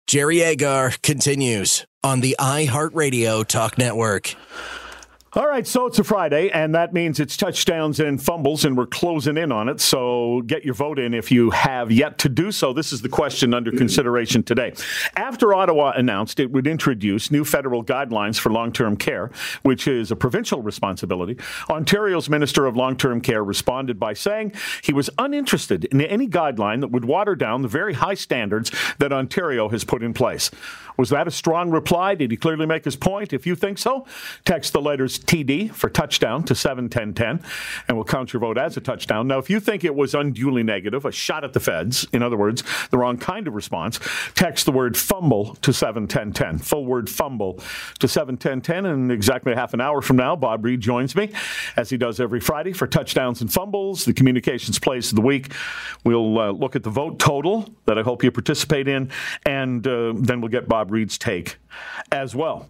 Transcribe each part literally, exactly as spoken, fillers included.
Jerry Agar continues on the iHeartRadio Talk Network. All right, so it's a Friday, and that means it's touchdowns and fumbles, and we're closing in on it. So get your vote in if you have yet to do so. This is the question under consideration today. After Ottawa announced it would introduce new federal guidelines for long-term care, which is a provincial responsibility, Ontario's Minister of Long-Term Care responded by saying he was uninterested in any guideline that would water down the very high standards that Ontario has put in place. Was that a strong reply? Did he clearly make his point? If you think so, text the letters T D for touchdown to seven ten ten, and we'll count your vote as a touchdown. Now, if you think it was unduly negative, a shot at the feds, in other words, the wrong kind of response, text the word fumble to seven ten ten. Full word fumble to seven ten ten, and exactly half an hour from now, Bob Reed joins me, as he does every Friday, for touchdowns and fumbles, the communications plays of the week. We'll uh, look at the vote total that I hope you participate in, and uh, then we'll get Bob Reed's take as well.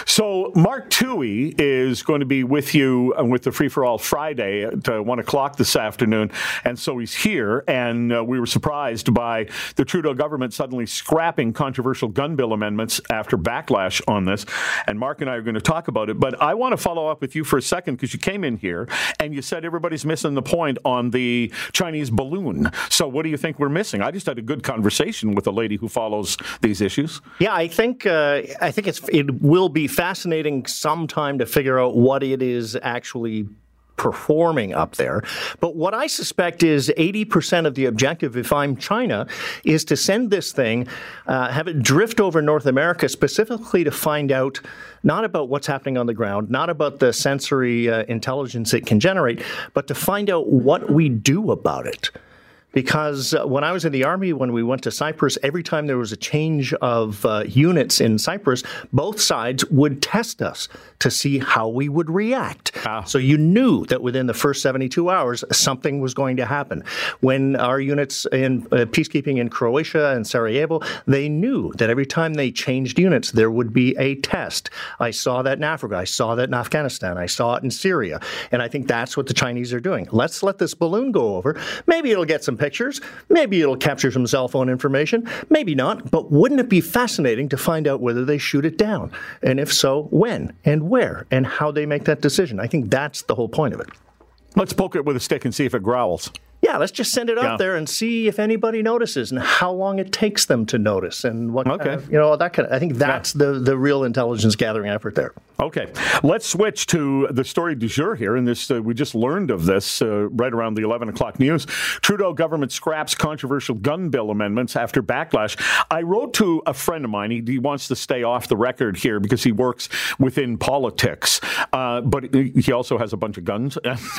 So Mark Toohey is going to be with you with the Free for All Friday at uh, one o'clock this afternoon, and so he's here, and uh, we were surprised by the Trudeau government suddenly scrapping controversial gun bill amendments after backlash on this, and Mark and I are going to talk about it, but I want to follow up with you for a second, because you came in here and you said everybody's missing the point on the Chinese balloon. So what do you think we're missing? I just had a good conversation with a lady who follows these issues. Yeah, I think uh, I think it's it will be fascinating sometime to figure out what it is actually performing up there. But what I suspect is eighty percent of the objective, if I'm China, is to send this thing, uh, have it drift over North America specifically to find out not about what's happening on the ground, not about the sensory uh, intelligence it can generate, but to find out what we do about it. Because uh, when I was in the Army, when we went to Cyprus, every time there was a change of uh, units in Cyprus, both sides would test us to see how we would react. Ah. So you knew that within the first seventy-two hours, something was going to happen. When our units in uh, peacekeeping in Croatia and Sarajevo, they knew that every time they changed units, there would be a test. I saw that in Africa. I saw that in Afghanistan. I saw it in Syria. And I think that's what the Chinese are doing. Let's let this balloon go over. Maybe it'll get some pictures. Maybe it'll capture some cell phone information. Maybe not. But wouldn't it be fascinating to find out whether they shoot it down? And if so, when and where and how they make that decision? I think that's the whole point of it. Let's poke it with a stick and see if it growls. Yeah, let's just send it up yeah. there and see if anybody notices and how long it takes them to notice and what okay. kind of, you know, that kind of, I think that's yeah. the, the real intelligence gathering effort there. Okay. Let's switch to the story du jour here. And this, uh, we just learned of this uh, right around the eleven o'clock news. Trudeau government scraps controversial gun bill amendments after backlash. I wrote to a friend of mine. He, he wants to stay off the record here because he works within politics. Uh, but he also has a bunch of guns.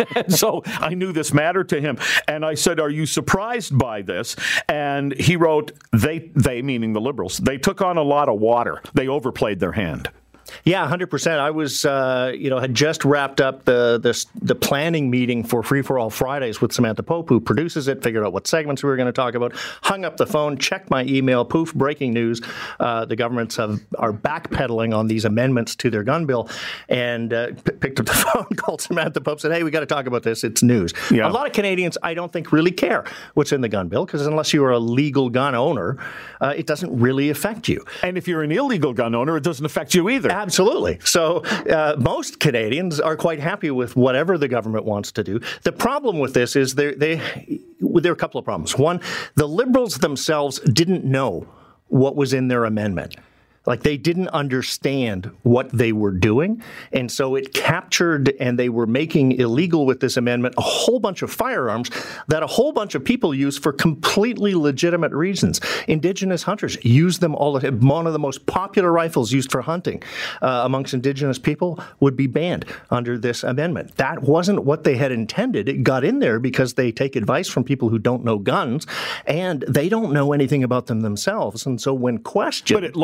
So I knew this mattered to him. And I said, are you surprised by this? And he wrote, they, they meaning the Liberals, they took on a lot of water. They overplayed their hand. Yeah, one hundred percent. I was, uh, you know, had just wrapped up the, the the planning meeting for Free for All Fridays with Samantha Pope, who produces it, figured out what segments we were going to talk about, hung up the phone, checked my email, poof, breaking news. Uh, the governments have, are backpedaling on these amendments to their gun bill, and uh, p- picked up the phone, called Samantha Pope, said, hey, we got to talk about this. It's news. Yeah. A lot of Canadians, I don't think, really care what's in the gun bill, because unless you are a legal gun owner, uh, it doesn't really affect you. And if you're an illegal gun owner, it doesn't affect you either. Absolutely. So uh, most Canadians are quite happy with whatever the government wants to do. The problem with this is they, they, there are a couple of problems. One, the Liberals themselves didn't know what was in their amendment. Like, they didn't understand what they were doing, and so it captured, and they were making illegal with this amendment a whole bunch of firearms that a whole bunch of people use for completely legitimate reasons. Indigenous hunters use them all the time. One of the most popular rifles used for hunting uh, amongst Indigenous people would be banned under this amendment. That wasn't what they had intended. It got in there because they take advice from people who don't know guns, and they don't know anything about them themselves, and so when questioned... But it looked scary.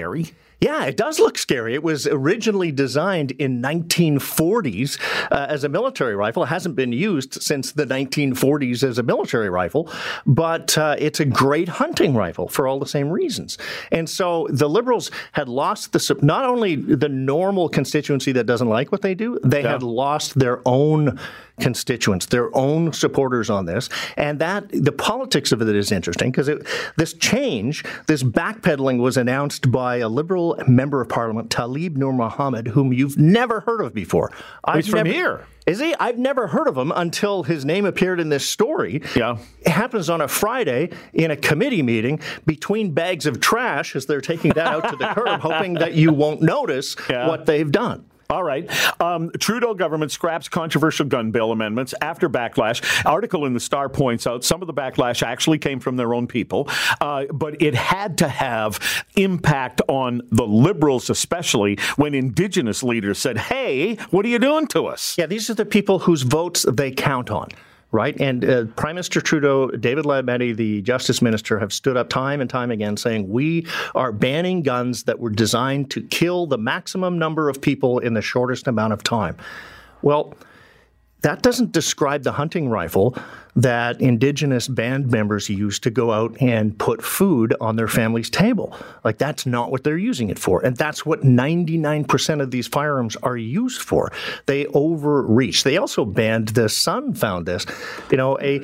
scary? Yeah, it does look scary. It was originally designed in nineteen forties uh, as a military rifle. It hasn't been used since the nineteen forties as a military rifle, but uh, it's a great hunting rifle for all the same reasons. And so the Liberals had lost the not only the normal constituency that doesn't like what they do, they yeah. had lost their own constituents, their own supporters on this. And that the politics of it is interesting because this change, this backpedaling was announced by a Liberal member of Parliament, Tlaib Noor Mohammed, whom you've never heard of before. I've He's never, from here. Is he? I've never heard of him until his name appeared in this story. Yeah. It happens on a Friday in a committee meeting between bags of trash as they're taking that out to the curb, hoping that you won't notice yeah. what they've done. All right. Um, Trudeau government scraps controversial gun bill amendments after backlash. Article in the Star points out some of the backlash actually came from their own people, uh, but it had to have impact on the Liberals, especially when Indigenous leaders said, hey, what are you doing to us? Yeah, these are the people whose votes they count on. Right. And uh, Prime Minister Trudeau, David Lametti, the Justice Minister, have stood up time and time again saying we are banning guns that were designed to kill the maximum number of people in the shortest amount of time. Well, that doesn't describe the hunting rifle that Indigenous band members use to go out and put food on their family's table. Like, that's not what they're using it for. And that's what ninety-nine percent of these firearms are used for. They overreach. They also banned, the Sun found this, you know, a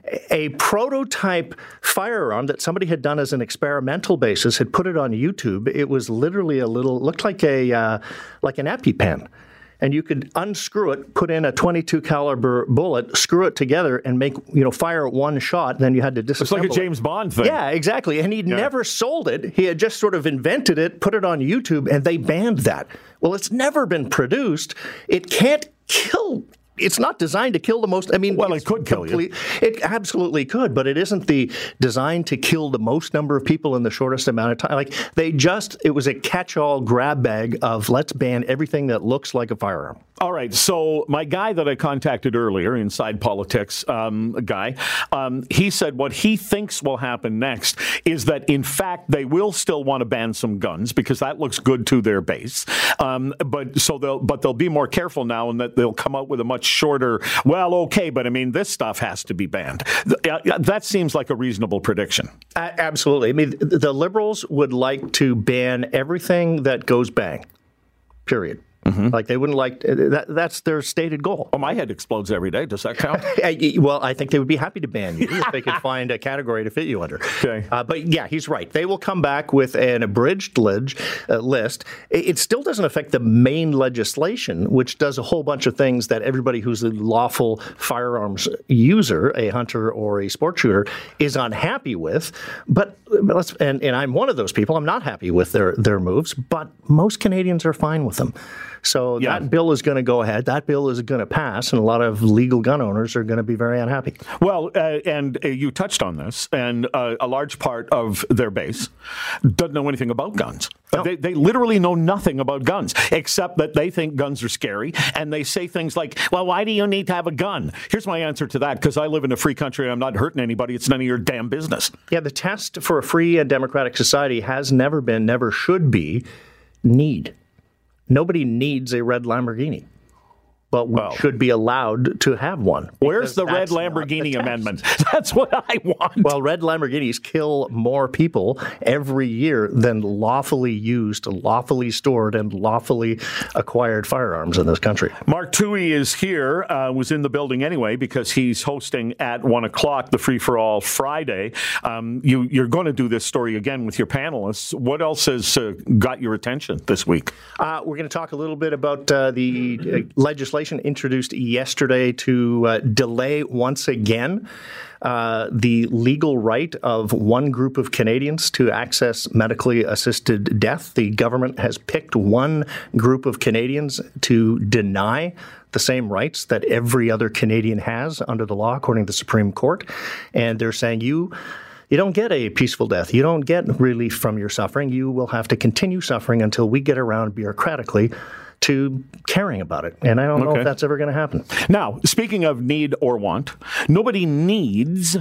a prototype firearm that somebody had done as an experimental basis, had put it on YouTube. It was literally a little, looked like a uh, like an EpiPen. And you could unscrew it, put in a twenty-two caliber bullet, screw it together, and make, you know, fire one shot. Then you had to disassemble it. It's like a James Bond thing. Yeah, exactly. And he'd yeah. never sold it. He had just sort of invented it, put it on YouTube, and they banned that. Well, it's never been produced. It can't kill. It's not designed to kill the most. I mean, well, it could kill complete, you. It absolutely could, but it isn't the designed to kill the most number of people in the shortest amount of time. Like, they just, it was a catch-all grab bag of let's ban everything that looks like a firearm. All right. So my guy that I contacted earlier, Inside Politics um, guy, um, he said what he thinks will happen next is that, in fact, they will still want to ban some guns because that looks good to their base. Um, but so they'll, but they'll be more careful now, and that they'll come out with a much shorter, well, okay, but I mean, this stuff has to be banned. That seems like a reasonable prediction. Uh, absolutely. I mean, the Liberals would like to ban everything that goes bang, period. Mm-hmm. Like, they wouldn't like that. That's their stated goal. Well, my head explodes every day. Does that count? Well, I think they would be happy to ban you if they could find a category to fit you under. Okay. Uh, but yeah, he's right. They will come back with an abridged lig- uh, list. It, it still doesn't affect the main legislation, which does a whole bunch of things that everybody who's a lawful firearms user, a hunter or a sport shooter, is unhappy with. But, but let's, and, and I'm one of those people. I'm not happy with their, their moves, but most Canadians are fine with them. So yeah. that bill is going to go ahead. That bill is going to pass, and a lot of legal gun owners are going to be very unhappy. Well, uh, and uh, you touched on this, and uh, a large part of their base doesn't know anything about guns. No. They, they literally know nothing about guns, except that they think guns are scary, and they say things like, well, why do you need to have a gun? Here's my answer to that, because I live in a free country and I'm not hurting anybody. It's none of your damn business. Yeah, the test for a free and democratic society has never been, never should be, need. Nobody needs a red Lamborghini, but we well, should be allowed to have one. Where's the red Lamborghini the amendment? That's what I want. Well, red Lamborghinis kill more people every year than lawfully used, lawfully stored, and lawfully acquired firearms in this country. Mark Toohey is here, uh, was in the building anyway, because he's hosting at one o'clock the Free for All Friday. Um, you, you're going to do this story again with your panelists. What else has uh, got your attention this week? Uh, we're going to talk a little bit about uh, the uh, legislation introduced yesterday to uh, delay once again uh, the legal right of one group of Canadians to access medically assisted death. The government has picked one group of Canadians to deny the same rights that every other Canadian has under the law, according to the Supreme Court. And they're saying you... You don't get a peaceful death. You don't get relief from your suffering. You will have to continue suffering until we get around bureaucratically to caring about it. And I don't okay. know if that's ever going to happen. Now, speaking of need or want, nobody needs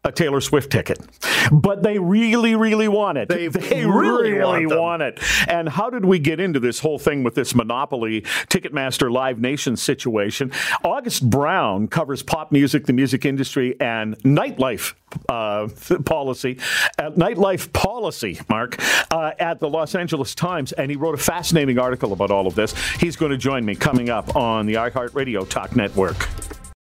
a Taylor Swift ticket. But they really, really want it. They, they really, really want, want it. And how did we get into this whole thing with this monopoly Ticketmaster Live Nation situation? August Brown covers pop music, the music industry, and nightlife uh, policy, uh, nightlife policy, Mark, uh, at the Los Angeles Times, and he wrote a fascinating article about all of this. He's going to join me coming up on the iHeartRadio Talk Network.